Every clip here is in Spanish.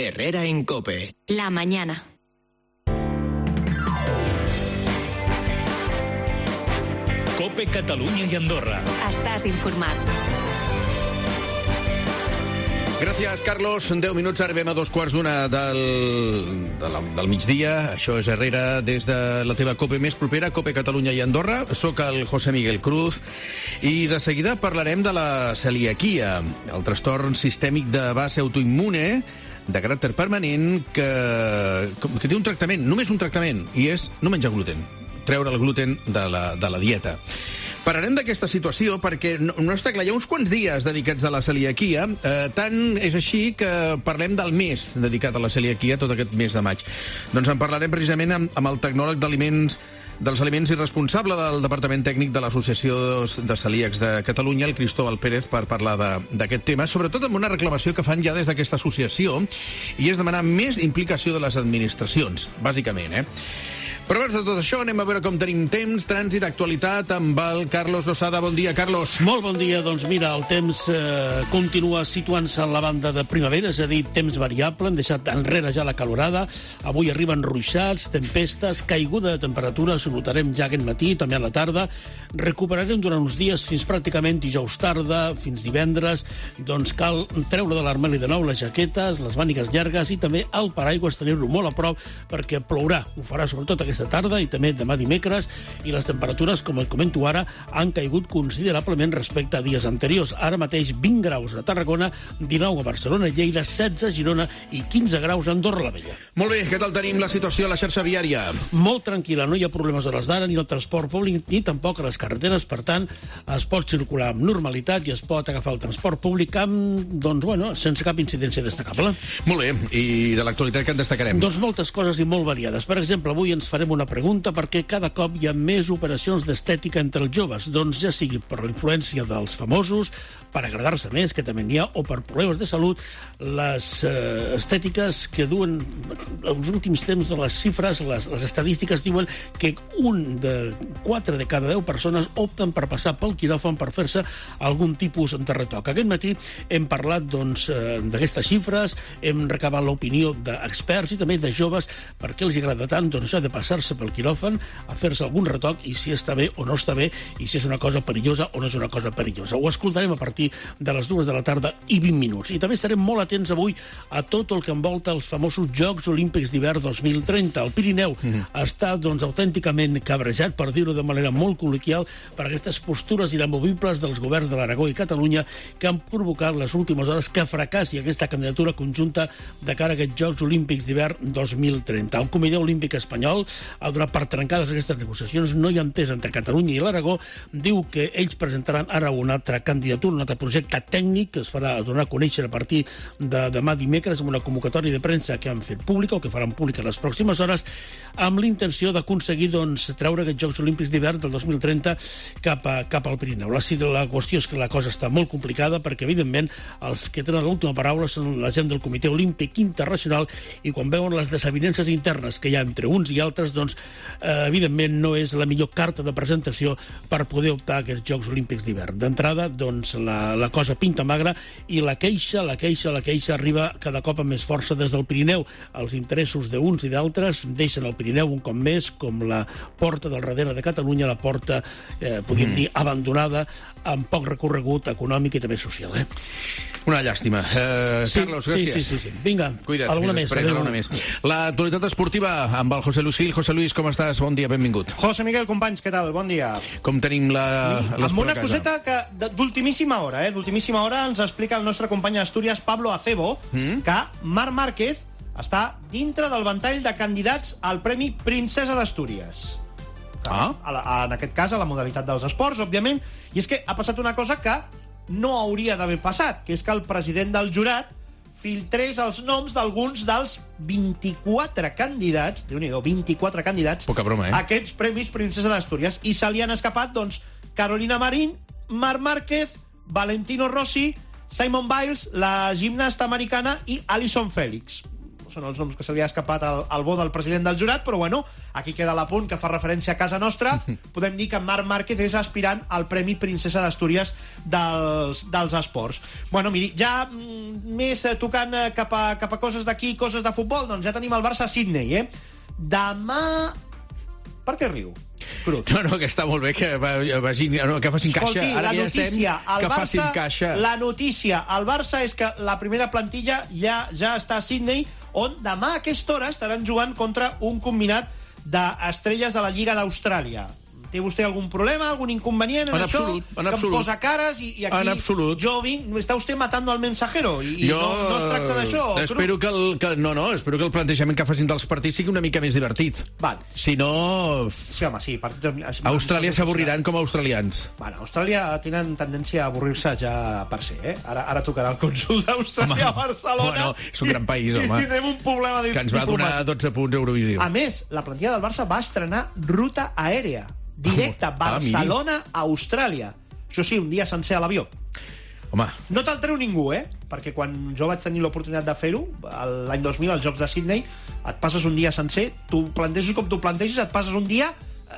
Herrera en COPE. La mañana. COPE Catalunya i Andorra. Estàs informat. Gràcies, Carlos. 10 minuts, arribem a 2:15 del migdia. Això és Herrera des de la teva COPE més propera, COPE Catalunya i Andorra. Soc el José Miguel Cruz i de seguida parlarem de la celiaquia, el trastorn sistèmic de base autoimmune de caràcter permanent que té un tractament, només un tractament, i és no menjar gluten, treure el gluten de la dieta. Parlarem d'aquesta situació perquè no està clar, hi ha uns quants dies dedicats a la celiaquia, tant és així que parlem del mes dedicat a la celiaquia tot aquest mes de maig. Doncs en parlarem precisament amb el tecnòleg dels aliments i responsable del Departament Tècnic de l'Associació de Celíacs de Catalunya, el Cristóbal Pérez, per parlar d'aquest tema, sobretot amb una reclamació que fan ja des d'aquesta associació, i és demanar més implicació de les administracions, bàsicament, Però abans de tot això anem a veure com tenim temps, trànsit, actualitat amb el Carlos Losada. Bon dia, Carlos. Molt bon dia. Doncs mira, el temps continua situant-se en la banda de primavera, és a dir, temps variable. Hem deixat enrere ja la calorada. Avui arriben ruixats, tempestes, caiguda de temperatures, ho notarem ja aquest matí, també a la tarda. Recuperarem durant uns dies fins pràcticament dijous tarda, fins divendres. Doncs cal treure de l'armari de nou les jaquetes, les mànigues llargues i també el paraigües tenir-lo molt a prop perquè plourà. Ho farà sobretot aquesta tarda i també demà dimecres, i les temperatures, com et comento ara, han caigut considerablement respecte a dies anteriors. Ara mateix 20 graus a Tarragona, 19 a Barcelona i Lleida, 16 a Girona i 15 graus a Andorra la Vella. Molt bé, què tal tenim la situació a la xarxa viària? Molt tranquil·la, no hi ha problemes a hores d'ara ni al transport públic ni tampoc a les carreteres, per tant, es pot circular amb normalitat i es pot agafar el transport públic sense cap incidència destacable. Molt bé, i de l'actualitat que en destacarem? Doncs moltes coses i molt variades. Per exemple, avui ens farem una pregunta perquè cada cop hi ha més operacions d'estètica entre els joves, doncs ja sigui per la influència dels famosos, per agradar-se més, que també n'hi ha, o per problemes de salut, les estètiques que duen els últims temps de les xifres, les estadístiques diuen que 1 de 4 de cada 10 persones opten per passar pel quiròfan per fer-se algun tipus de retoc. Aquest matí hem parlat d'aquestes xifres, hem recabat l'opinió d'experts i també de joves, per què els agrada tant això de passar-se pel quiròfan a fer-se algun retoc i si està bé o no està bé i si és una cosa perillosa o no és una cosa perillosa. Ho escoltarem a partir de les 2 de la tarda i 20 minuts. I també estarem molt atents avui a tot el que envolta els famosos Jocs Olímpics d'hivern 2030. El Pirineu està autènticament cabrejat, per dir-ho de manera molt col·loquial, per aquestes postures inamovibles dels governs de l'Aragó i Catalunya que han provocat les últimes hores que fracassi aquesta candidatura conjunta de cara a aquests Jocs Olímpics d'hivern 2030. El Comitè Olímpic Espanyol ha donat per trencades aquestes negociacions, no hi ha entès entre Catalunya i l'Aragó, diu que ells presentaran ara una altra candidatura, un altre projecte tècnic que es farà donar a conèixer a partir de demà dimecres amb una convocatòria de premsa que han fet pública o que faran pública en les pròximes hores, amb l'intenció d'aconseguir treure aquests Jocs Olímpics d'hivern del 2030 cap al Pirineu. La qüestió és que la cosa està molt complicada perquè, evidentment, els que tenen l'última paraula són la gent del Comitè Olímpic Internacional i quan veuen les desavinences internes que hi ha entre uns i altres, doncs, evidentment, no és la millor carta de presentació per poder optar a aquests Jocs Olímpics d'hivern. D'entrada, doncs, la cosa pinta magra i la queixa arriba cada cop amb més força des del Pirineu. Els interessos d'uns i d'altres deixen el Pirineu un cop més com la porta del darrere de Catalunya, la porta, podríem dir, abandonada, amb poc recorregut econòmic i també social. Una llàstima. Carlos, gràcies. Sí. Vinga, cuida't, alguna més. L'actualitat esportiva amb el José Luis Gil. José Luis, com estàs? Bon dia, benvingut. José Miguel, companys, què tal? Bon dia. Com tenim amb una coseta d'ultimíssima hora, d'ultimíssima hora ens explica el nostre company d'Astúries, Pablo Acebo, que Marc Márquez està dintre del ventall de candidats al Premi Princesa d'Astúries. En aquest cas, a la modalitat dels esports, òbviament, i és que ha passat una cosa que no hauria d'haver passat, que és que el president del jurat filtrés els noms d'alguns dels 24 candidats, Déu-n'hi-do, 24 candidats, poca broma, a aquests Premis Princesa d'Astúries, i se li han escapat, doncs, Carolina Marín, Marc Márquez, Valentino Rossi, Simone Biles, la gimnasta americana i Allyson Félix. són els noms que se li ha escapat al bo del president del jurat, però bueno, aquí queda l'apunt que fa referència a casa nostra. Podem dir que Marc Márquez és aspirant al Premi Princesa d'Astúries dels esports. Bueno, miri, ja més tocant cap a coses d'aquí, coses de futbol, doncs ja tenim el Barça a Sydney, Demà... Per què riu? Cruz. No, que està molt bé que facin caixa. Ara ja estem, que facin caixa. La notícia al Barça és que la primera plantilla ja està a Sydney, on demà a aquesta hora estaran jugant contra un combinat d'estrelles de la Lliga d'Austràlia. Té vostè algun problema, algun inconvenient en això? En absolut. Que em posa cares i aquí... En absolut. Jo vinc... Està vostè matando al mensajero i no es tracta d'això. Espero espero que el plantejament que facin dels partits sigui una mica més divertit. Vale. Si no... Sí, home, sí. Austràlia s'avorriran com a australians. Bueno, Austràlia tenen tendència a avorrir-se ja per ser, Ara tocarà el cònsol d'Austràlia a Barcelona. Bueno, és un gran país, home. I tindrem un problema que ens va donar 12 punts Eurovisió. A més, la plantilla del Barça va estrenar ruta aèria directe, Barcelona a Austràlia. Això sí, un dia sencer a l'avió. Home. No te'l treu ningú, perquè quan jo vaig tenir l'oportunitat de fer-ho, l'any 2000, als Jocs de Sydney, et passes un dia sencer, tu planteges com tu plantegis, et passes un dia,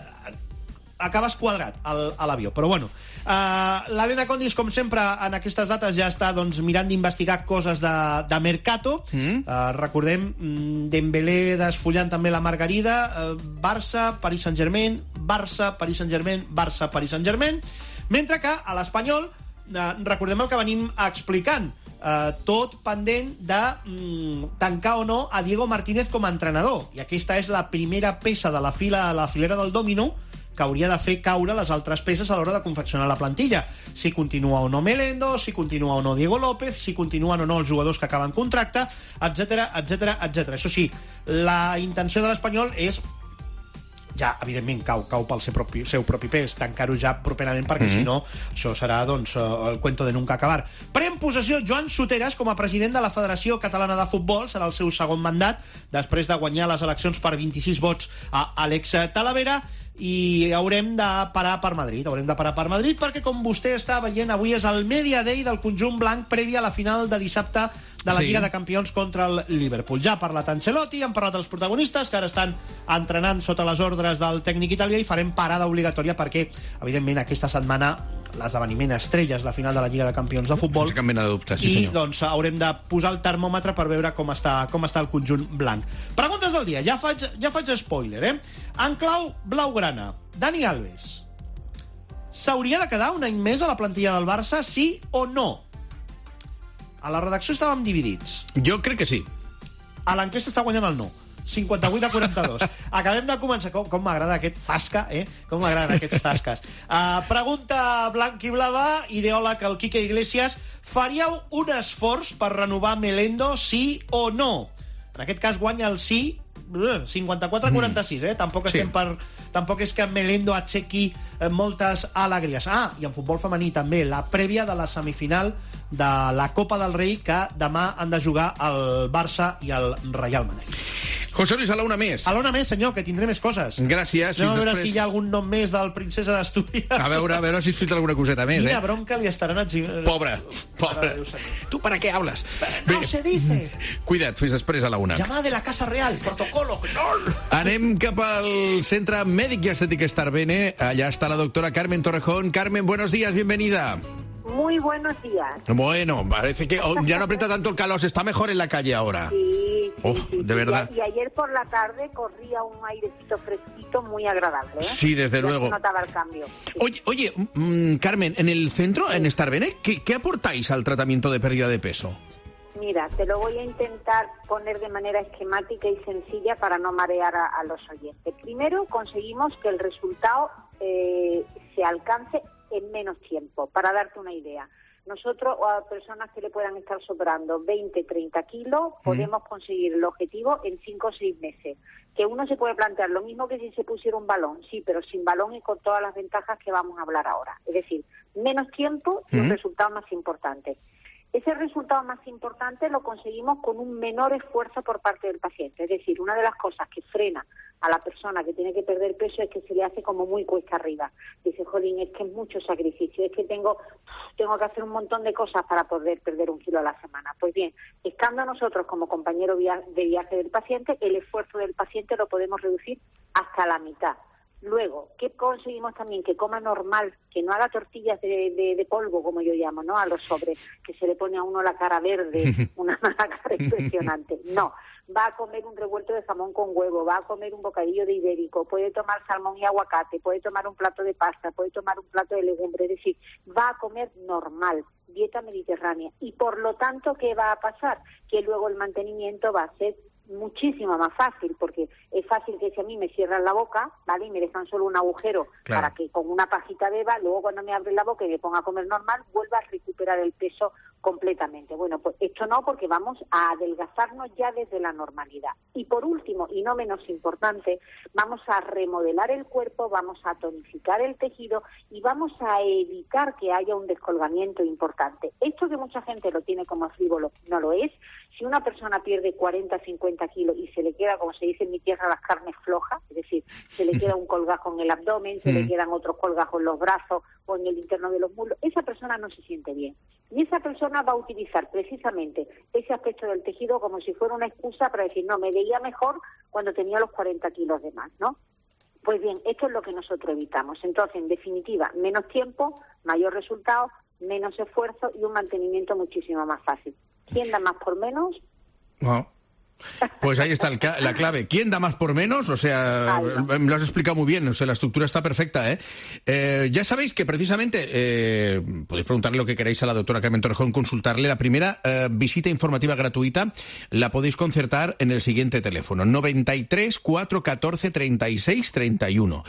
acabes quadrat a l'avió. Però bueno, l'Helena Condis, com sempre, en aquestes dates ja està mirant d'investigar coses de Mercato. Recordem, Dembélé desfollant també la Margarida, Barça, Paris Saint-Germain, Barça, Paris Saint-Germain, Barça, Paris Saint-Germain, mentre que a l'Espanyol recordem el que venim explicant, tot pendent de tancar o no a Diego Martínez com a entrenador, i aquesta és la primera peça de la filera del dòmino que hauria de fer caure les altres peces a l'hora de confeccionar la plantilla. Si continua o no Melendo, si continua o no Diego López, si continuen o no els jugadors que acaben contracte, etc, etc, etc. Això sí, la intenció de l'Espanyol és, ja, evidentment, cau pel seu propi pes, tancar-ho ja properament, perquè si no, això serà, el cuento de nunca acabar. Pren possessió Joan Soteras com a president de la Federació Catalana de Futbol, serà el seu segon mandat, després de guanyar les eleccions per 26 vots a Àlex Talavera, i haurem de parar per Madrid, perquè, com vostè està veient, avui és el Media Day del conjunt blanc previ a la final de dissabte de la Lliga de Campions contra el Liverpool. Ja ha parlat Ancelotti, han parlat els protagonistes, que ara estan entrenant sota les ordres del tècnic italià, i farem parada obligatòria perquè, evidentment, aquesta setmana l'esdeveniment estrella és la final de la Lliga de Campions de futbol. Sense cap mena de dubte, sí, senyor. I haurem de posar el termòmetre per veure com està el conjunt blanc. Preguntes del dia, ja faig spoiler, En clau blaugrana, Dani Alves s'hauria de quedar un any més a la plantilla del Barça, sí o no? A la redacció estàvem dividits. Jo crec que sí. A l'enquesta està guanyant el no. 58 a 42. Acabem de començar. Com m'agrada aquest zasca, Com m'agraden aquests zasques. Pregunta blanc-i-blava, ideòleg el Quique Iglesias. Faríeu un esforç per renovar Melendo, sí o no? En aquest cas guanya el sí, 54 a 46, Tampoc és que Melendo aixequi moltes alegries. I en futbol femení també, la prèvia de la semifinal de la Copa del Rei, que demà han de jugar el Barça i el Real Madrid. José Luis, a la una més. A la una més, senyor, que tindré més coses. Gràcies. Anem a veure si hi ha algun nom més del Princesa d'Astúries. A veure si has fet alguna coseta més, Quina bronca li estaran exhibint. Pobre. Tu, ¿para qué hablas? No se dice. Cuida't, fins després a la una. Llamada de la Casa Real, protocolo. Anem cap al Centre Mèdic i Estètic Starbene. Allà està la doctora Carmen Torrejón. Carmen, buenos días, bienvenida. Muy buenos días. Bueno, parece que ya no aprieta tanto el calor, se está mejor en la calle ahora. Sí, de verdad. Y ayer por la tarde corría un airecito fresquito muy agradable, Sí, desde luego. Se notaba el cambio. Sí. Oye, Carmen, en el centro, en Starbene, ¿qué aportáis al tratamiento de pérdida de peso? Mira, te lo voy a intentar poner de manera esquemática y sencilla para no marear a los oyentes. Primero, conseguimos que el resultado se alcance en menos tiempo. Para darte una idea, nosotros a personas que le puedan estar sobrando 20, 30 kilos, podemos conseguir el objetivo en 5 o 6 meses. Que uno se puede plantear lo mismo que si se pusiera un balón, sí, pero sin balón y con todas las ventajas que vamos a hablar ahora. Es decir, menos tiempo y un resultado más importante. Ese resultado más importante lo conseguimos con un menor esfuerzo por parte del paciente. Es decir, una de las cosas que frena a la persona que tiene que perder peso es que se le hace como muy cuesta arriba. Dice, jolín, es que es mucho sacrificio, es que tengo que hacer un montón de cosas para poder perder 1 kilo a la semana. Pues bien, estando nosotros como compañero de viaje del paciente, el esfuerzo del paciente lo podemos reducir hasta la mitad. Luego, ¿qué conseguimos también? Que coma normal, que no haga tortillas de polvo, como yo llamo, ¿no? A los sobres, que se le pone a uno la cara verde, una mala cara impresionante. No, va a comer un revuelto de jamón con huevo, va a comer un bocadillo de ibérico, puede tomar salmón y aguacate, puede tomar un plato de pasta, puede tomar un plato de legumbre, es decir, va a comer normal, dieta mediterránea. Y por lo tanto, ¿qué va a pasar? Que luego el mantenimiento va a ser muchísimo más fácil, porque es fácil que si a mí me cierran la boca, ¿vale? Y me dejan solo un agujero para que con una pajita beba, luego cuando me abren la boca y me ponga a comer normal, vuelva a recuperar el peso completamente. Bueno, pues esto no, porque vamos a adelgazarnos ya desde la normalidad. Y por último, y no menos importante, vamos a remodelar el cuerpo, vamos a tonificar el tejido y vamos a evitar que haya un descolgamiento importante. Esto que mucha gente lo tiene como frívolo, no lo es. Si una persona pierde 40, 50 kilos y se le queda, como se dice en mi tierra, las carnes flojas, es decir, se le queda un colgajo en el abdomen, se le quedan otros colgajos en los brazos o en el interno de los muslos, esa persona no se siente bien. Y esa persona va a utilizar precisamente ese aspecto del tejido como si fuera una excusa para decir, no, me veía mejor cuando tenía los 40 kilos de más, ¿no? Pues bien, esto es lo que nosotros evitamos. Entonces, en definitiva, menos tiempo, mayor resultado, menos esfuerzo y un mantenimiento muchísimo más fácil. ¿Quién da más por menos? No. Pues ahí está la clave. ¿Quién da más por menos? O sea, me lo has explicado muy bien. O sea, la estructura está perfecta, ¿eh? Ya sabéis que precisamente podéis preguntarle lo que queráis a la doctora Carmen Torrejón, consultarle. La primera visita informativa gratuita la podéis concertar en el siguiente teléfono: 93 414 36 31.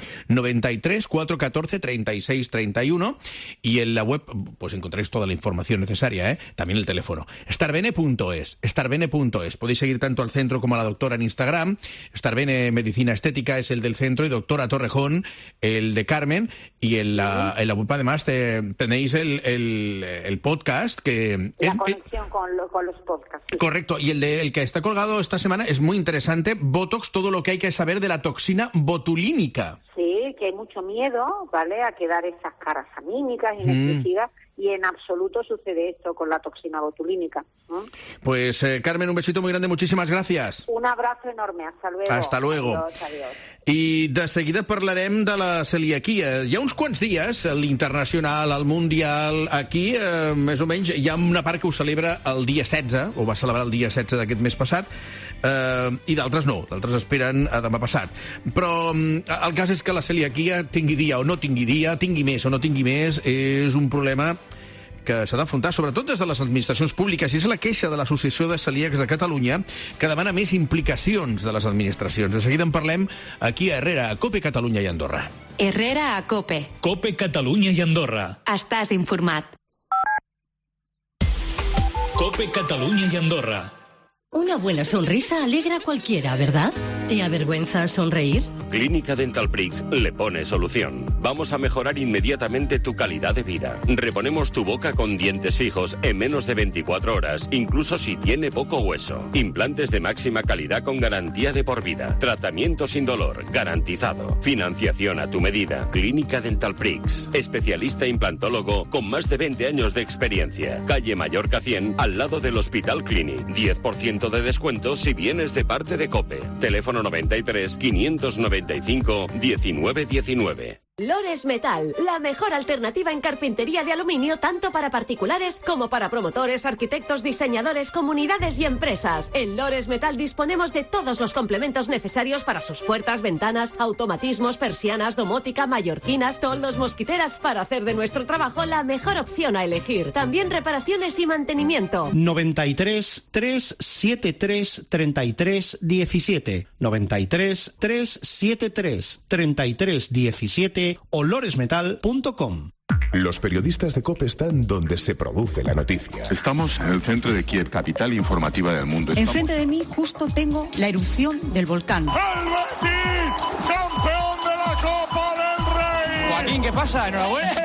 93 414 36 31. Y en la web pues encontráis toda la información necesaria, ¿eh? También el teléfono. Starbene.es. Starbene.es. Podéis seguir tanto al centro como a la doctora en Instagram. Starbene Medicina Estética es el del centro y doctora Torrejón el de Carmen. Y en la web además tenéis el podcast que... La conexión con los podcasts. Sí. Correcto. Y el que está colgado esta semana es muy interesante. Botox, todo lo que hay que saber de la toxina botulínica. Sí, que hay mucho miedo, ¿vale?, a quedar esas caras anímicas, inexpresivas, y en absoluto sucede esto con la toxina botulínica. Pues, Carmen, un besito muy grande, muchísimas gracias. Un abrazo enorme, hasta luego. Hasta luego. Adiós. I de seguida parlarem de la celiaquia. Hi ha uns quants dies, l'internacional, el mundial, aquí, més o menys, hi ha una part que ho celebra el dia 16, o va celebrar el dia 16 d'aquest mes passat, i d'altres no, d'altres esperen a demà passat. Però el cas és que la celiaquia, tingui dia o no tingui dia, tingui més o no tingui més, és un problema que s'ha d'afrontar, sobretot des de les administracions públiques, i és la queixa de l'Associació de Celíacs de Catalunya, que demana més implicacions de les administracions. De seguida en parlem aquí a Herrera, a COPE Catalunya i Andorra. Herrera a COPE. COPE Catalunya i Andorra. Estàs informat. COPE Catalunya i Andorra. Una buena sonrisa alegra a cualquiera, ¿verdad? ¿Te avergüenza sonreír? Clínica Dental Prix le pone solución. Vamos a mejorar inmediatamente tu calidad de vida. Reponemos tu boca con dientes fijos en menos de 24 horas, incluso si tiene poco hueso. Implantes de máxima calidad con garantía de por vida. Tratamiento sin dolor, garantizado. Financiación a tu medida. Clínica Dental Prix. Especialista implantólogo con más de 20 años de experiencia. Calle Mallorca 100, al lado del Hospital Clínic. 10% de descuento si vienes de parte de COPE. Teléfono 93 595 1919. Lores Metal, la mejor alternativa en carpintería de aluminio tanto para particulares como para promotores, arquitectos, diseñadores, comunidades y empresas. En Lores Metal disponemos de todos los complementos necesarios para sus puertas, ventanas, automatismos, persianas, domótica, mallorquinas, toldos, mosquiteras, para hacer de nuestro trabajo la mejor opción a elegir. También reparaciones y mantenimiento. 93 373 33 17. 93 373 33 17 o loresmetal.com. Los periodistas de COPE están donde se produce la noticia. Estamos en el centro de Kiev, capital informativa del mundo. Enfrente de mí justo tengo la erupción del volcán. ¡El Betis, campeón de la Copa del Rey! Joaquín, ¿qué pasa? Enhorabuena.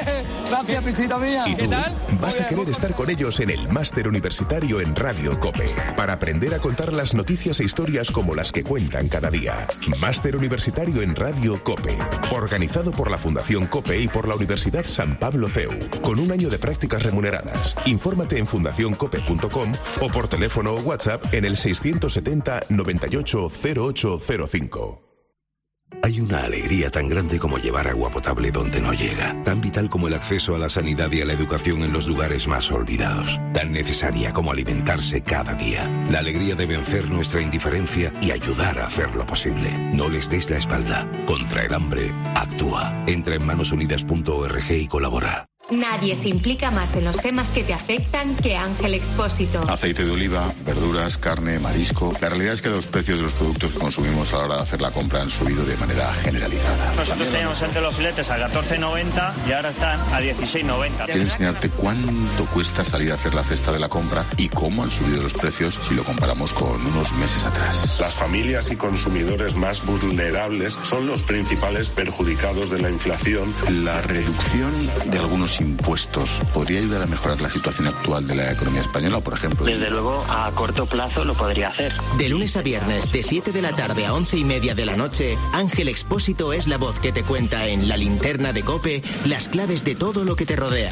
Gracias, pisita mía. ¿Y tú? Vas a querer estar con ellos en el Máster Universitario en Radio COPE para aprender a contar las noticias e historias como las que cuentan cada día. Máster Universitario en Radio COPE, organizado por la Fundación COPE y por la Universidad San Pablo CEU, con un año de prácticas remuneradas. Infórmate en fundacioncope.com o por teléfono o WhatsApp en el 670 98 0805. Hay una alegría tan grande como llevar agua potable donde no llega, tan vital como el acceso a la sanidad y a la educación en los lugares más olvidados, tan necesaria como alimentarse cada día. La alegría de vencer nuestra indiferencia y ayudar a hacerlo posible. No les des la espalda. Contra el hambre, actúa. Entra en manosunidas.org y colabora. Nadie se implica más en los temas que te afectan que Ángel Expósito. Aceite de oliva, verduras, carne, marisco. La realidad es que los precios de los productos que consumimos a la hora de hacer la compra han subido de manera generalizada. Nosotros teníamos antes los filetes a 14,90 y ahora están a 16,90. Quiero enseñarte cuánto cuesta salir a hacer la cesta de la compra y cómo han subido los precios si lo comparamos con unos meses atrás. Las familias y consumidores más vulnerables son los principales perjudicados de la inflación. La reducción de algunos impuestos podría ayudar a mejorar la situación actual de la economía española, o por ejemplo... Desde luego, a corto plazo lo podría hacer. De lunes a viernes, de 7 de la tarde a 11:30 de la noche, Ángel Expósito es la voz que te cuenta en La Linterna de COPE las claves de todo lo que te rodea.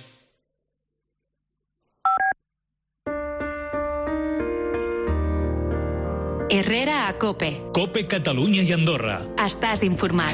Herrera a COPE. COPE Catalunya i Andorra. Estàs informat.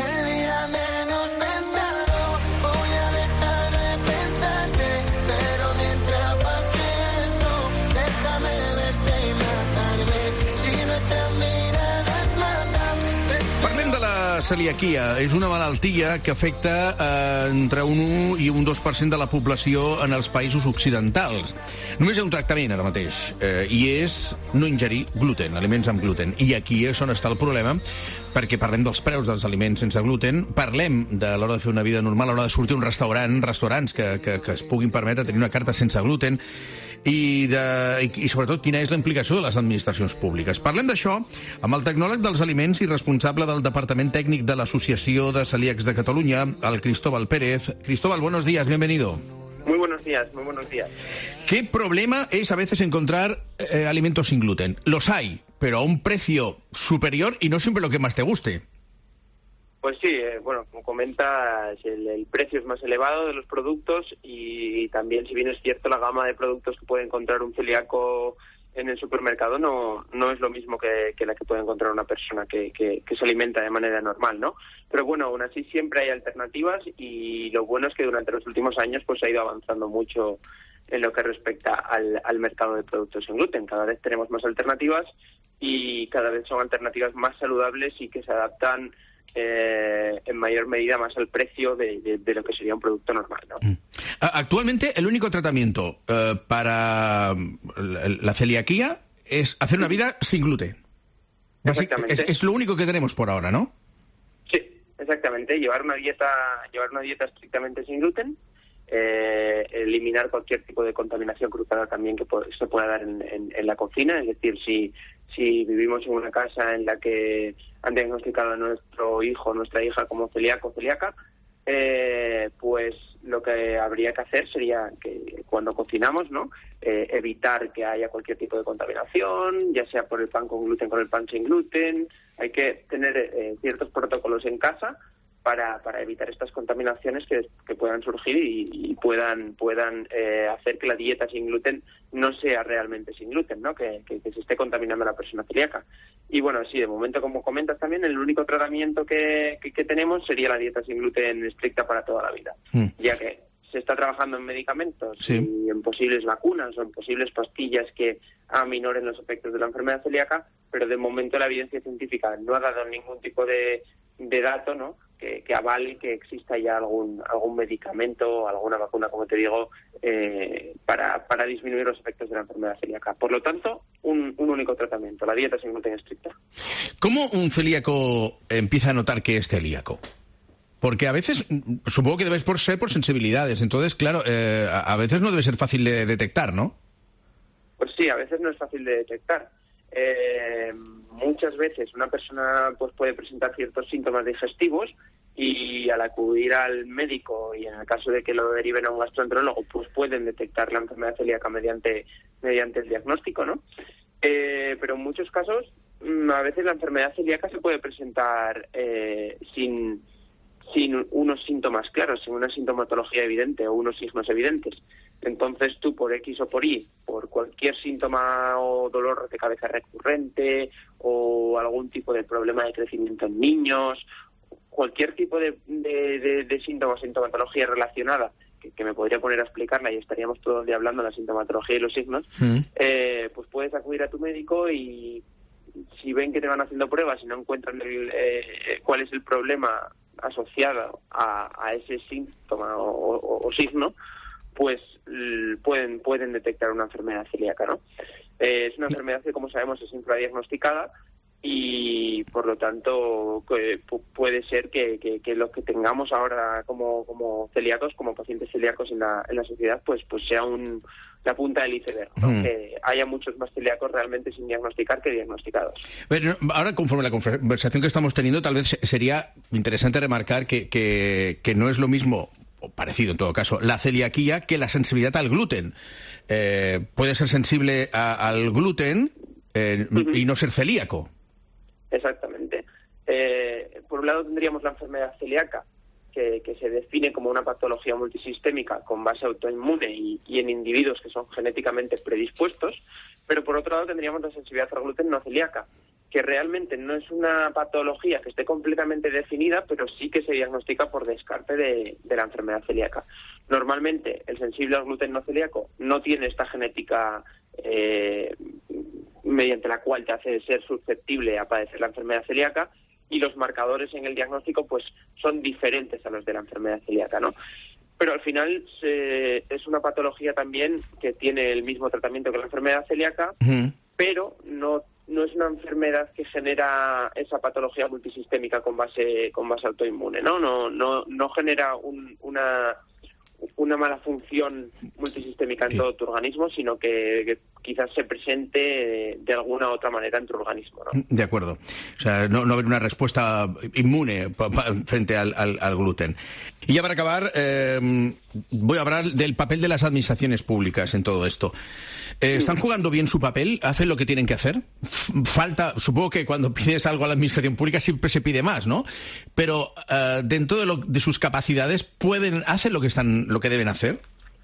Celiaquia és una malaltia que afecta entre un 1 i un 2% de la població en els països occidentals. Només hi ha un tractament ara mateix, i és no ingerir gluten, aliments amb gluten. I aquí és on està el problema, perquè parlem dels preus dels aliments sense gluten, parlem de l'hora de fer una vida normal, a l'hora de sortir a un restaurants que es puguin permetre tenir una carta sense gluten, i sobretot quina és la implicació de les administracions públiques. Parlem d'això amb el tecnòleg dels aliments i responsable del Departament Tècnic de l'Associació de Celíacs de Catalunya, el Cristóbal Pérez. Cristóbal, buenos días, bienvenido. Muy buenos días, muy buenos días. ¿Qué problema es a veces encontrar alimentos sin gluten? Los hay, pero a un precio superior y no siempre lo que más te guste. Pues sí, bueno, como comentas, el precio es más elevado de los productos y también, si bien es cierto, la gama de productos que puede encontrar un celíaco en el supermercado no es lo mismo que la que puede encontrar una persona que se alimenta de manera normal, ¿no? Pero bueno, aún así siempre hay alternativas y lo bueno es que durante los últimos años pues se ha ido avanzando mucho en lo que respecta al mercado de productos sin gluten. Cada vez tenemos más alternativas y cada vez son alternativas más saludables y que se adaptan en mayor medida más al precio de lo que sería un producto normal, ¿no? Actualmente el único tratamiento para la celiaquía es hacer una vida sin gluten. Exactamente. Es lo único que tenemos por ahora, ¿no? Sí, exactamente. Llevar una dieta estrictamente sin gluten, eliminar cualquier tipo de contaminación cruzada también que se pueda dar en la cocina, es decir, si vivimos en una casa en la que han diagnosticado a nuestro hijo o nuestra hija como celíaco o celíaca, pues lo que habría que hacer sería que cuando cocinamos, ¿no?, evitar que haya cualquier tipo de contaminación, ya sea por el pan con gluten, con el pan sin gluten. Hay que tener ciertos protocolos en casa para evitar estas contaminaciones que puedan surgir y puedan hacer que la dieta sin gluten no sea realmente sin gluten, ¿no? Que se esté contaminando a la persona celíaca. Y bueno, sí, de momento, como comentas también, el único tratamiento que tenemos sería la dieta sin gluten estricta para toda la vida, ya que se está trabajando en medicamentos y en posibles vacunas o en posibles pastillas que aminoren los efectos de la enfermedad celíaca, pero de momento la evidencia científica no ha dado ningún tipo de dato, ¿no?, que avale que exista ya algún medicamento o alguna vacuna, como te digo, para disminuir los efectos de la enfermedad celíaca. Por lo tanto, un único tratamiento, la dieta sin gluten estricta. ¿Cómo un celíaco empieza a notar que es celíaco? Porque a veces, supongo que debe ser por sensibilidades, entonces, claro, a veces no debe ser fácil de detectar, ¿no? Pues sí, a veces no es fácil de detectar. Muchas veces una persona pues puede presentar ciertos síntomas digestivos y al acudir al médico y en el caso de que lo deriven a un gastroenterólogo, pues pueden detectar la enfermedad celíaca mediante el diagnóstico, ¿no? Pero en muchos casos, a veces la enfermedad celíaca se puede presentar sin unos síntomas claros, sin una sintomatología evidente o unos signos evidentes. Entonces tú, por X o por Y, por cualquier síntoma o dolor de cabeza recurrente o algún tipo de problema de crecimiento en niños, cualquier tipo de síntoma o sintomatología relacionada, que me podría poner a explicarla y estaríamos todo el día hablando de la sintomatología y los signos, pues puedes acudir a tu médico y si ven que te van haciendo pruebas y no encuentran cuál es el problema asociado a ese síntoma o signo, pues pueden detectar una enfermedad celíaca, ¿no? Es una enfermedad que, como sabemos, es infradiagnosticada y, por lo tanto, puede ser que los que tengamos ahora como celíacos, como pacientes celíacos en la sociedad, pues sea la punta del iceberg, ¿no? Que haya muchos más celíacos realmente sin diagnosticar que diagnosticados. Bueno, ahora, conforme la conversación que estamos teniendo, tal vez sería interesante remarcar que no es lo mismo, o parecido en todo caso, la celiaquía que la sensibilidad al gluten. Puede ser sensible al gluten y no ser celíaco. Exactamente. Por un lado tendríamos la enfermedad celíaca, que se define como una patología multisistémica con base autoinmune y en individuos que son genéticamente predispuestos, pero por otro lado tendríamos la sensibilidad al gluten no celíaca, que realmente no es una patología que esté completamente definida, pero sí que se diagnostica por descarte de la enfermedad celíaca. Normalmente el sensible al gluten no celíaco no tiene esta genética mediante la cual te hace ser susceptible a padecer la enfermedad celíaca, y los marcadores en el diagnóstico pues son diferentes a los de la enfermedad celíaca, ¿no? Pero al final es una patología también que tiene el mismo tratamiento que la enfermedad celíaca, pero no es una enfermedad que genera esa patología multisistémica con base autoinmune, ¿no? No genera una mala función multisistémica en todo tu organismo, sino que quizás se presente de alguna u otra manera en tu organismo, ¿no? De acuerdo. O sea, no haber una respuesta inmune frente al gluten. Y ya para acabar, voy a hablar del papel de las administraciones públicas en todo esto. ¿Están jugando bien su papel? ¿Hacen lo que tienen que hacer? Supongo que cuando pides algo a la administración pública siempre se pide más, ¿no? Pero dentro de sus capacidades, ¿hacen lo que deben hacer?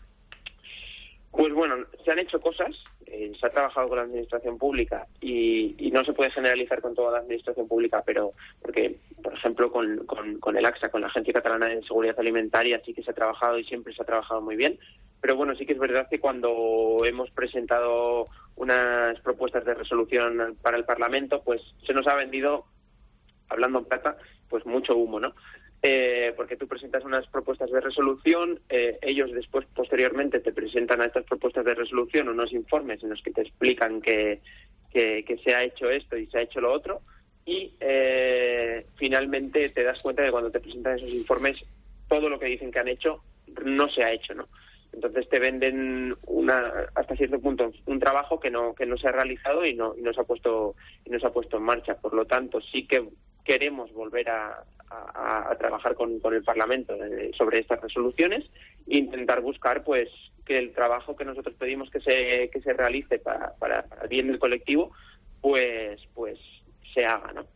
Pues bueno, se han hecho cosas, se ha trabajado con la administración pública y no se puede generalizar con toda la administración pública, pero porque, por ejemplo, con el ACSA, con la Agencia Catalana de Seguridad Alimentaria, sí que se ha trabajado y siempre se ha trabajado muy bien. Pero bueno, sí que es verdad que cuando hemos presentado unas propuestas de resolución para el Parlamento, pues se nos ha vendido, hablando en plata, pues mucho humo, ¿no? Porque tú presentas unas propuestas de resolución, ellos después, posteriormente, te presentan a estas propuestas de resolución unos informes en los que te explican que se ha hecho esto y se ha hecho lo otro, y finalmente te das cuenta de que cuando te presentan esos informes, todo lo que dicen que han hecho no se ha hecho, ¿no? Entonces te venden hasta cierto punto un trabajo que no se ha realizado y no se ha puesto en marcha. Por lo tanto, sí que queremos volver a trabajar con el Parlamento sobre estas resoluciones e intentar buscar pues que el trabajo que nosotros pedimos que se realice para el bien del colectivo pues se haga, ¿no?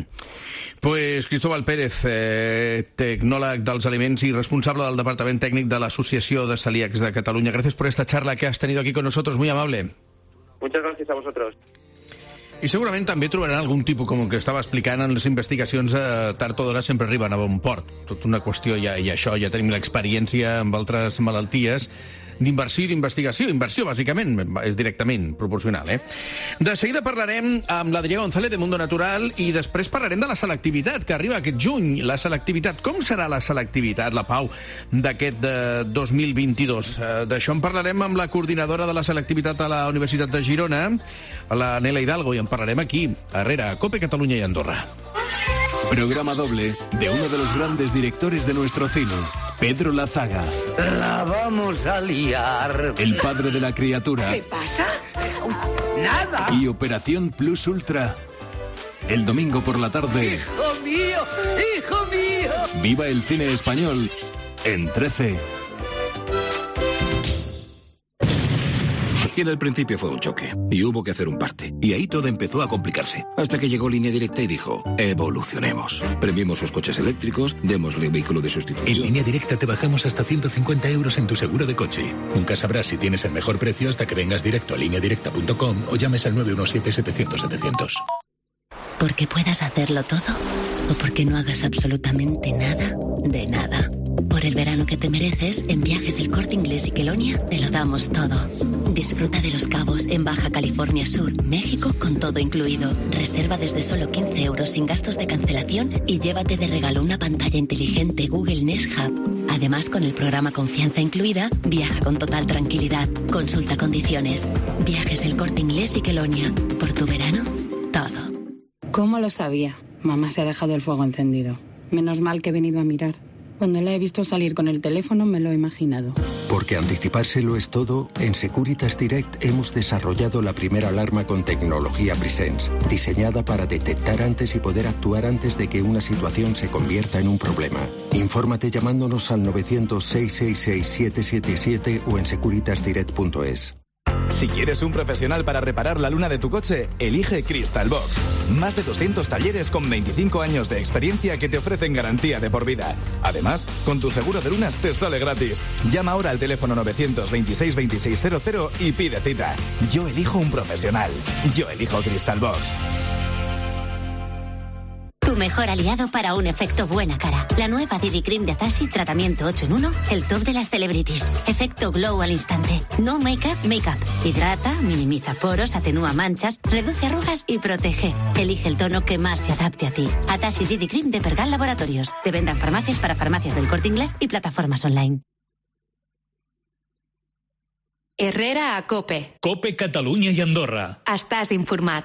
Pues Cristóbal Pérez, tecnòleg dels aliments y responsable del Departament Tècnic de l'Associació de Celíacs de Cataluña. Gracias por esta charla que has tenido aquí con nosotros, muy amable. Muchas gracias a vosotros. I segurament també trobaran algun tipus, com el que estava explicant, en les investigacions tard o d'hora sempre arriben a bon port. Tota una qüestió, i això ja tenim l'experiència amb altres malalties, d'inversió i d'investigació. Inversió, bàsicament, és directament proporcional, De seguida parlarem amb l'Adrià González de Mundo Natural i després parlarem de la selectivitat, que arriba aquest juny. La selectivitat, com serà la selectivitat, la Pau, d'aquest 2022? D'això en parlarem amb la coordinadora de la selectivitat a la Universitat de Girona, la Nela Hidalgo, i en parlarem aquí, a Herrera, COPE Catalunya i Andorra. Programa doble de uno de los grandes directores de nuestro cine, Pedro Lazaga. La vamos a liar. El padre de la criatura. ¿Qué pasa? Nada. Y Operación Plus Ultra. El domingo por la tarde... ¡Hijo mío! ¡Hijo mío! Viva el cine español en 13. Y en el principio fue un choque, y hubo que hacer un parte. Y ahí todo empezó a complicarse. Hasta que llegó Línea Directa y dijo, evolucionemos. Premiemos sus coches eléctricos, démosle un vehículo de sustitución. En Línea Directa te bajamos hasta 150 euros en tu seguro de coche. Nunca sabrás si tienes el mejor precio hasta que vengas directo a lineadirecta.com o llames al 917-700-700. Porque puedas hacerlo todo o porque no hagas absolutamente nada de nada. Por el verano que te mereces, en Viajes El Corte Inglés y Quelonia te lo damos todo. Disfruta de Los Cabos en Baja California Sur, México, con todo incluido. Reserva desde solo 15 euros sin gastos de cancelación y llévate de regalo una pantalla inteligente Google Nest Hub. Además, con el programa Confianza incluida, viaja con total tranquilidad. Consulta condiciones. Viajes El Corte Inglés y Quelonia. Por tu verano, todo. ¿Cómo lo sabía? Mamá se ha dejado el fuego encendido. Menos mal que he venido a mirar. Cuando la he visto salir con el teléfono me lo he imaginado. Porque anticipárselo es todo, en Securitas Direct hemos desarrollado la primera alarma con tecnología Presence, diseñada para detectar antes y poder actuar antes de que una situación se convierta en un problema. Infórmate llamándonos al 900-666-777 o en securitasdirect.es. Si quieres un profesional para reparar la luna de tu coche, elige Crystal Box. Más de 200 talleres con 25 años de experiencia que te ofrecen garantía de por vida. Además, con tu seguro de lunas te sale gratis. Llama ahora al teléfono 926-2600 y pide cita. Yo elijo un profesional. Yo elijo Crystal Box. Tu mejor aliado para un efecto buena cara. La nueva Didi Cream de Atashi, tratamiento 8 en 1, el top de las celebrities. Efecto glow al instante. No make-up, make-up. Hidrata, minimiza poros, atenúa manchas, reduce arrugas y protege. Elige el tono que más se adapte a ti. Atashi Didi Cream de Pergal Laboratorios. Te vendan farmacias para farmacias del Corte Inglés y plataformas online. Herrera a Cope. Cope Catalunya i Andorra. Estàs informat.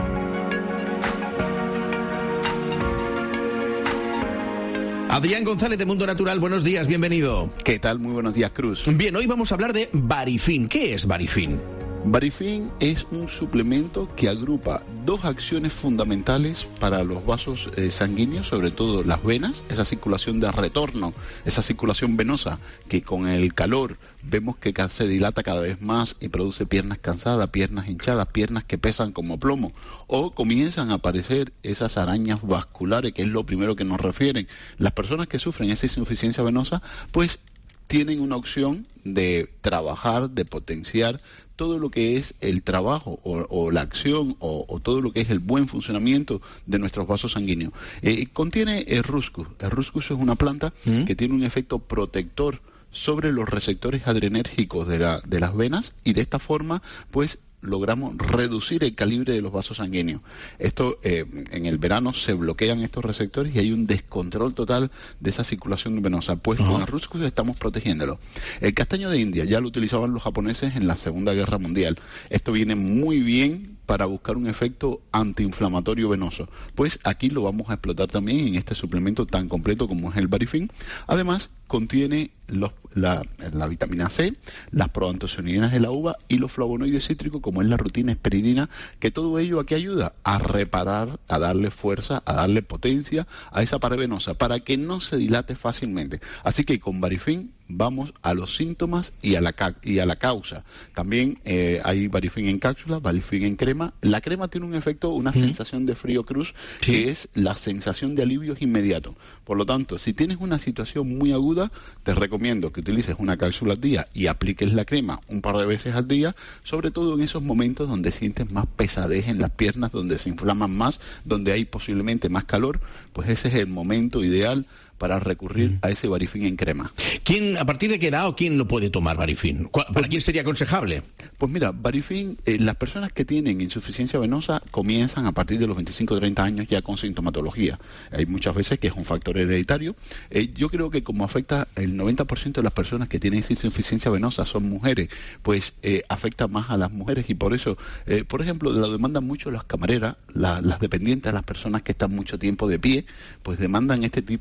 Adrián González de Mundo Natural, buenos días, bienvenido. ¿Qué tal? Muy buenos días, Cruz. Bien, hoy vamos a hablar de Barifin. ¿Qué es Barifin? Barifin es un suplemento que agrupa dos acciones fundamentales para los vasos sanguíneos, sobre todo las venas, esa circulación de retorno, esa circulación venosa que con el calor vemos que se dilata cada vez más y produce piernas cansadas, piernas hinchadas, piernas que pesan como plomo, o comienzan a aparecer esas arañas vasculares, que es lo primero que nos refieren. Las personas que sufren esa insuficiencia venosa, pues tienen una opción de trabajar, de potenciar todo lo que es el trabajo o la acción o todo lo que es el buen funcionamiento de nuestros vasos sanguíneos. Contiene el Ruscus. El Ruscus es una planta que tiene un efecto protector sobre los receptores adrenérgicos de las venas, y de esta forma pues logramos reducir el calibre de los vasos sanguíneos. Esto en el verano se bloquean estos receptores y hay un descontrol total de esa circulación venosa. Pues con el Ruscus estamos protegiéndolo. El castaño de India ya lo utilizaban los japoneses en la Segunda Guerra Mundial. Esto viene muy bien para buscar un efecto antiinflamatorio venoso. Pues aquí lo vamos a explotar también en este suplemento tan completo como es el Barifin. Además, contiene la vitamina C, las proantocianinas de la uva y los flavonoides cítricos como es la rutina esperidina, que todo ello aquí ayuda a reparar, a darle fuerza, a darle potencia a esa pared venosa para que no se dilate fácilmente. Así que con Barifin vamos a los síntomas y a la causa. También hay Barifin en cápsula, Barifin en crema. La crema tiene un efecto, una sensación de frío, Cruz, que es la sensación de alivio inmediato. Por lo tanto, si tienes una situación muy aguda, te recomiendo que utilices una cápsula al día y apliques la crema un par de veces al día, sobre todo en esos momentos donde sientes más pesadez en las piernas, donde se inflaman más, donde hay posiblemente más calor, pues ese es el momento ideal para recurrir a ese Barifin en crema. ¿A partir de qué edad o quién lo puede tomar Barifin? ¿Para quién sería aconsejable? Pues mira, Barifin, las personas que tienen insuficiencia venosa comienzan a partir de los 25 o 30 años ya con sintomatología. Hay muchas veces que es un factor hereditario. Yo creo que como afecta el 90% de las personas que tienen insuficiencia venosa son mujeres, pues afecta más a las mujeres y por eso, por ejemplo, lo demandan mucho las camareras, las dependientes, las personas que están mucho tiempo de pie, pues demandan este tipo de suplementos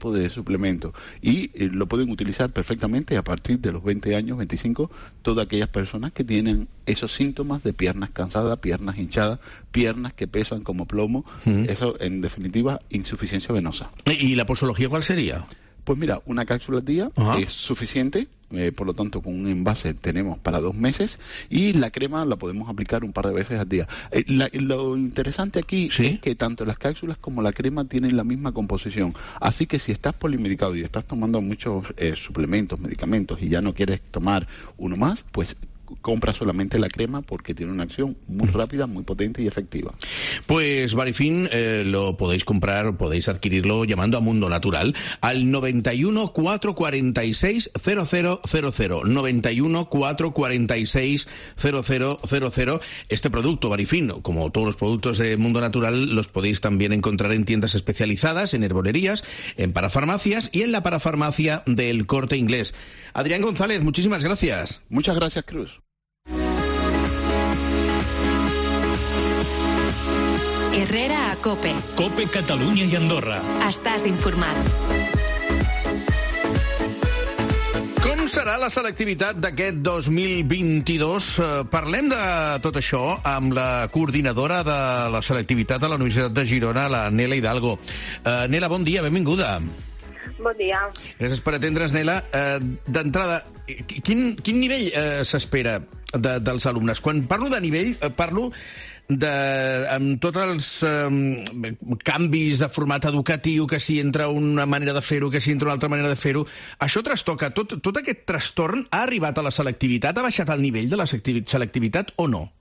suplemento. Y lo pueden utilizar perfectamente a partir de los 20 años, 25, todas aquellas personas que tienen esos síntomas de piernas cansadas, piernas hinchadas, piernas que pesan como plomo. Eso, en definitiva, insuficiencia venosa. ¿Y la posología cuál sería? Pues mira, una cápsula al día es suficiente, por lo tanto con un envase tenemos para 2 meses, y la crema la podemos aplicar un par de veces al día. Lo interesante aquí es que tanto las cápsulas como la crema tienen la misma composición, así que si estás polimedicado y estás tomando muchos suplementos, medicamentos y ya no quieres tomar uno más, pues compra solamente la crema porque tiene una acción muy rápida, muy potente y efectiva. Pues Barifin lo podéis comprar, podéis adquirirlo llamando a Mundo Natural al 91 446 0000, 91 446 0000. Este producto Barifin, como todos los productos de Mundo Natural, los podéis también encontrar en tiendas especializadas, en herbolerías, en parafarmacias y en la parafarmacia del Corte Inglés. Adrián González, muchísimas gracias. Muchas gracias, Cruz. Herrera a COPE. COPE Catalunya i Andorra. Estàs informat. Com serà la selectivitat d'aquest 2022? Parlem de tot això amb la coordinadora de la selectivitat a la Universitat de Girona, la Nela Hidalgo. Nela, bon dia, benvinguda. Bon dia. Gràcies per atendre's, Nela. D'entrada, quin nivell s'espera dels alumnes? Quan parlo de nivell, parlo amb tots els canvis de format educatiu, que si entra una manera de fer-ho, que si entra una altra manera de fer-ho. Això trastoca. Tot aquest trastorn ha arribat a la selectivitat? Ha baixat el nivell de la selectivitat o no?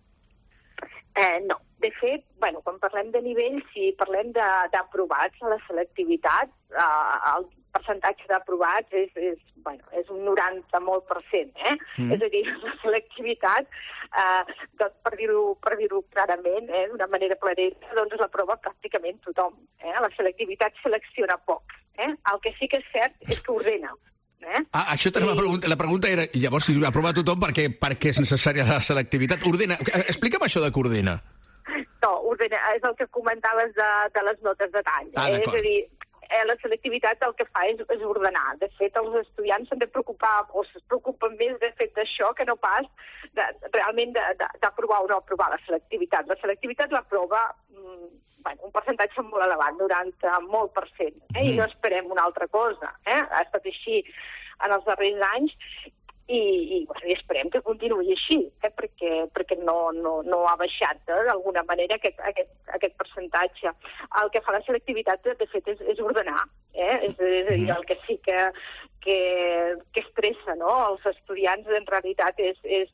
No. De fet, quan parlem de nivell, si parlem d'aprovats a la selectivitat, el percentatge d'aprovats és un 90 molt %. És a dir, la selectivitat, per dir-ho clarament, d'una manera planera, doncs l'aprova pràcticament tothom. La selectivitat selecciona poc. El que sí que és cert és que ordena. Això tenia la pregunta era, llavors, si aprova tothom, per què és necessària la selectivitat? Ordena. Explica'm això de que ordena. No, ordena, és el que comentaves de les notes de tall. És a dir, la selectivitat el que fa és ordenar. De fet, els estudiants s'han de preocupar, o es preocupen més de fet d'això que no pas realment d'aprovar o no aprovar la selectivitat. La selectivitat l'aprova un percentatge molt elevat, 90, molt %. I no esperem una altra cosa. Ha estat així en els darrers anys i esperem que continuï així, perquè no ha baixat d'alguna manera aquest percentatge. El que fa la selectivitat, de fet, és ordenar. És a dir, el que sí que estressa els estudiants en realitat és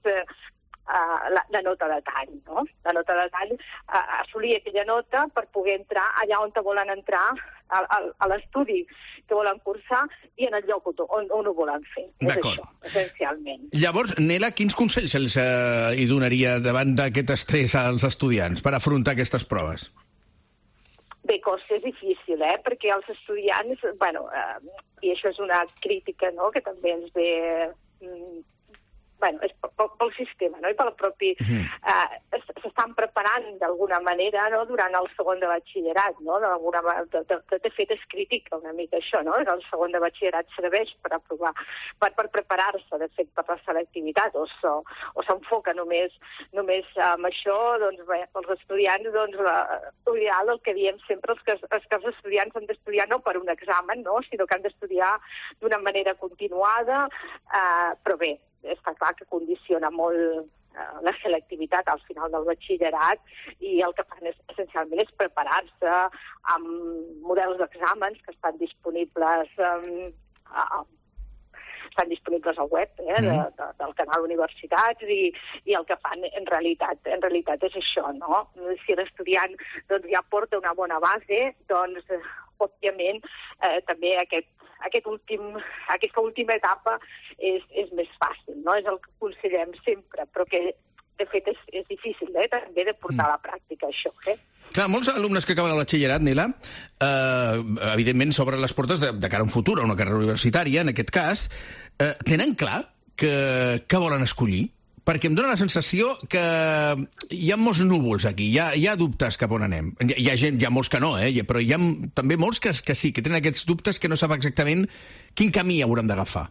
la nota de tall, no? La nota de tall, assolir aquella nota per poder entrar allà on volen entrar, a l'estudi que volen cursar i en el lloc on ho volen fer. És això, essencialment. Llavors, Nela, quins consells els hi donaria davant d'aquest estrès als estudiants per afrontar aquestes proves? Bé, és difícil, perquè els estudiants, i això és una crítica, no?, que també ens ve és pel sistema, no?, i pel propi... S'estan preparant d'alguna manera, no?, durant el segon de batxillerat, no?, de fet es critica una mica això, no?, el segon de batxillerat serveix per aprovar, per preparar-se, de fet, per la selectivitat, o s'enfoca només amb això, doncs, els estudiants, doncs, l'ideal, el que diem sempre, és que els estudiants han d'estudiar no per un examen, no?, sinó que han d'estudiar d'una manera continuada, però bé, està clar que condiciona molt la selectivitat al final del batxillerat i el que fan essencialment és preparar-se amb models d'exàmens que estan disponibles al web del canal Universitats i el que fan en realitat és això, no? Si l'estudiant ja porta una bona base, doncs òbviament també aquesta última etapa és més fàcil, no? És el que aconsellem sempre, però que de fet és difícil també de portar a la pràctica això. Clar, molts alumnes que acaben el batxillerat, Nela, evidentment s'obren les portes de cara a un futur, a una carrera universitària, en aquest cas, tenen clar què volen escollir? Perquè em dóna la sensació que hi ha molts núvols aquí, hi ha dubtes cap on anem. Hi ha molts que no, però hi ha també molts que sí, que tenen aquests dubtes que no saben exactament quin camí hauran d'agafar.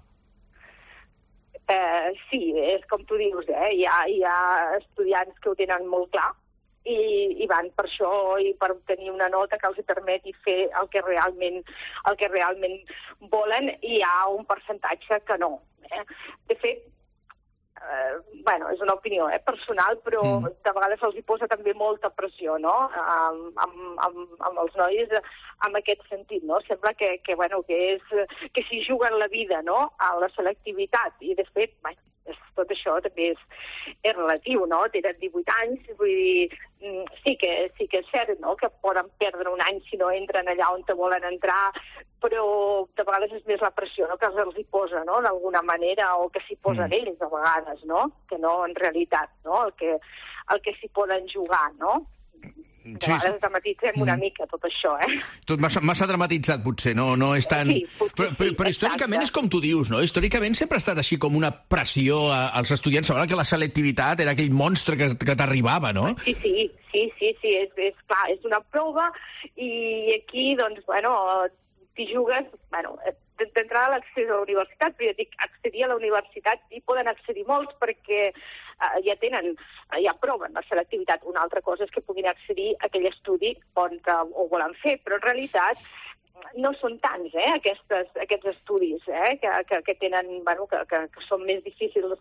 Sí, és com tu dius, hi ha estudiants que ho tenen molt clar i van per això i per obtenir una nota que els permeti fer el que realment volen, i hi ha un percentatge que no. De fet, és una opinió personal, però de vegades se'ls hi posa també molta pressió, no?, amb els nois en aquest sentit, no? Sembla que s'hi juguen la vida, no?, a la selectivitat, i de fet, tot això també és relatiu, no? Tenen 18 anys, vull dir, sí que és cert, no?, que poden perdre un any si no entren allà on te volen entrar, però de vegades és més la pressió, no?, que els hi posa, no?, d'alguna manera, o que s'hi posen ells de vegades, no?, que no en realitat, no?, el que s'hi poden jugar, no? De vegades dramatitzem una mica tot això, Tot massa dramatitzat, potser, no és tan... Sí, però històricament és com tu dius, no? Històricament sempre ha estat així com una pressió als estudiants. Sembla que la selectivitat era aquell monstre que t'arribava, no? Sí, és clar, és una prova, i aquí, doncs, t'hi jugues, d'entrada l'accés a la universitat, però ja dic, accedir a la universitat hi poden accedir molts perquè ja proven la selectivitat. Una altra cosa és que puguin accedir a aquell estudi on ho volen fer, però en realitat no són tants, aquests estudis, que tenen, que són més difícils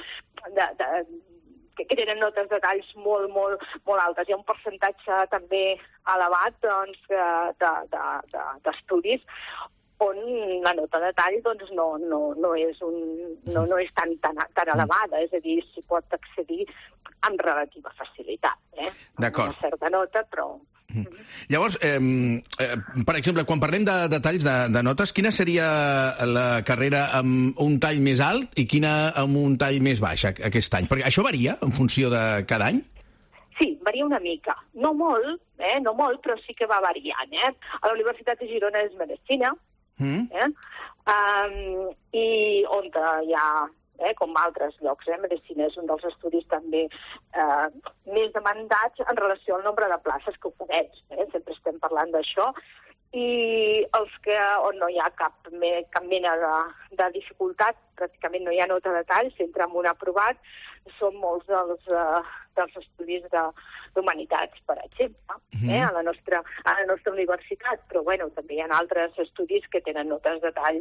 que tenen notes de talls molt, molt, molt altes. Hi ha un percentatge també elevat, doncs, d'estudis on la nota de tall, doncs, no és tan elevada, és a dir, s'hi pot accedir amb relativa facilitat, D'acord. Amb una certa nota, però... Llavors, per exemple, quan parlem de talls de notes, quina seria la carrera amb un tall més alt i quina amb un tall més baix aquest any? Perquè això varia en funció de cada any? Sí, varia una mica. No molt, però sí que va variant. A la Universitat de Girona és medicina, i on hi ha, com altres llocs, medicina és un dels estudis també més demandats en relació al nombre de places que ofereix. Sempre estem parlant d'això. I els on no hi ha cap mena de dificultat, pràcticament no hi ha nota de tall, s'entra amb un aprovat, són molts dels estudis d'humanitats, per exemple, a la nostra universitat, però també hi ha altres estudis que tenen notes de tall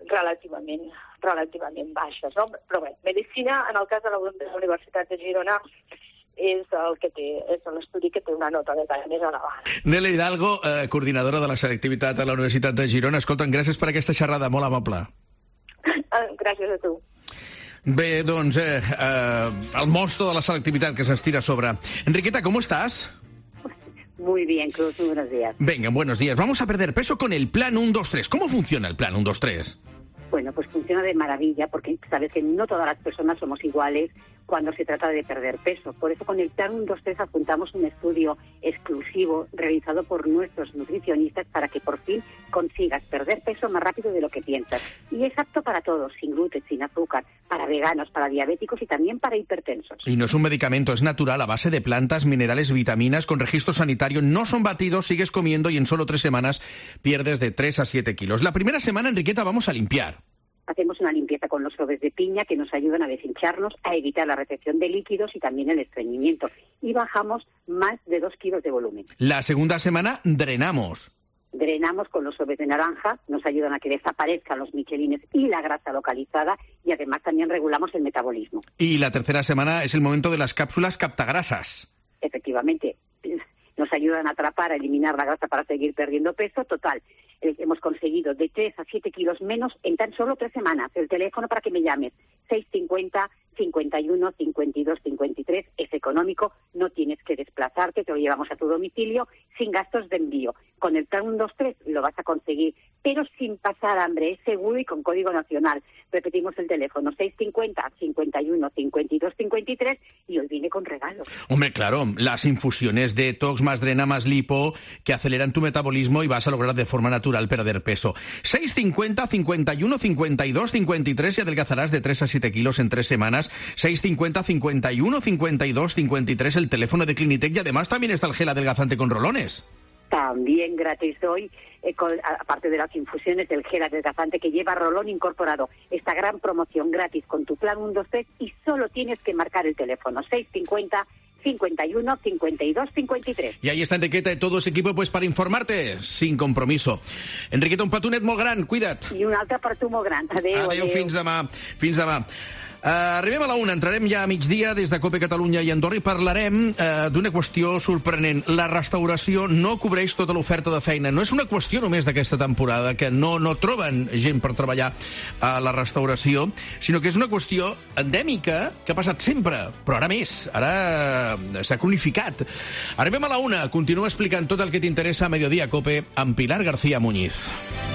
relativament baixes, no? Però medicina, en el cas de la Universitat de Girona, és l'estudi que té una nota de tall més elevada. Nela Hidalgo, coordinadora de la selectivitat a la Universitat de Girona. Escolta'm, gràcies per aquesta xerrada, molt amable. Gràcies a tu. Bé, doncs, el monstruo de la selectividad que se estira sobre. Enriqueta, ¿cómo estás? Muy bien, Cruz, muy buenos días. Venga, buenos días. Vamos a perder peso con el Plan 1-2-3. ¿Cómo funciona el Plan 1-2-3? Bueno, pues funciona de maravilla, porque sabes que no todas las personas somos iguales cuando se trata de perder peso. Por eso con el Plan 1-2-3 apuntamos un estudio exclusivo realizado por nuestros nutricionistas para que por fin consigas perder peso más rápido de lo que piensas. Y es apto para todos, sin gluten, sin azúcar, para veganos, para diabéticos y también para hipertensos. Y no es un medicamento, es natural, a base de plantas, minerales, vitaminas, con registro sanitario, no son batidos, sigues comiendo y en solo 3 semanas pierdes de 3 a 7 kilos. La primera semana, Enriqueta, vamos a limpiar. Hacemos una limpieza con los sobres de piña que nos ayudan a deshincharnos, a evitar la retención de líquidos y también el estreñimiento. Y bajamos más de 2 kilos de volumen. La segunda semana, drenamos. Drenamos con los sobres de naranja, nos ayudan a que desaparezcan los michelines y la grasa localizada y además también regulamos el metabolismo. Y la tercera semana es el momento de las cápsulas captagrasas. Efectivamente, nos ayudan a atrapar, a eliminar la grasa para seguir perdiendo peso. Total, hemos conseguido de 3 a 7 kilos menos en tan solo 3 semanas. El teléfono para que me llames, 650 51 52 53, es económico, no tienes que desplazarte, te lo llevamos a tu domicilio sin gastos de envío. Con el Plan 1-2-3 lo vas a conseguir, pero sin pasar hambre, es seguro y con código nacional. Repetimos el teléfono, 650 51 52 53, y hoy viene con regalos. Hombre, claro, las infusiones detox más drena más lipo que aceleran tu metabolismo y vas a lograr de forma natural natural perder peso. 650 51 52 53 y adelgazarás de 3 a 7 kilos en 3 semanas. 650 51 52 53 el teléfono de Clinitec, y además también está el gel adelgazante con rolones. También gratis hoy, aparte de las infusiones, del gel adelgazante que lleva rolón incorporado. Esta gran promoción gratis con tu plan 1, 2, 3 y solo tienes que marcar el teléfono 650 51 52 53. Y ahí está Enriqueta y todo ese equipo pues para informarte sin compromiso. Enriqueta, un petonet molt gran, cuida't. I un altre per tu molt gran. Adéu. Adéu, fins demà. Fins demà. Arribem a la 1, entrarem ja a migdia des de COPE Catalunya i Andorra i parlarem d'una qüestió sorprenent. La restauració no cobreix tota l'oferta de feina. No és una qüestió només d'aquesta temporada, que no troben gent per treballar a la restauració, sinó que és una qüestió endèmica que ha passat sempre, però ara més. Ara s'ha cronificat. Arribem a la 1, continua explicant tot el que t'interessa a Mediodía COPE amb Pilar García Muñiz.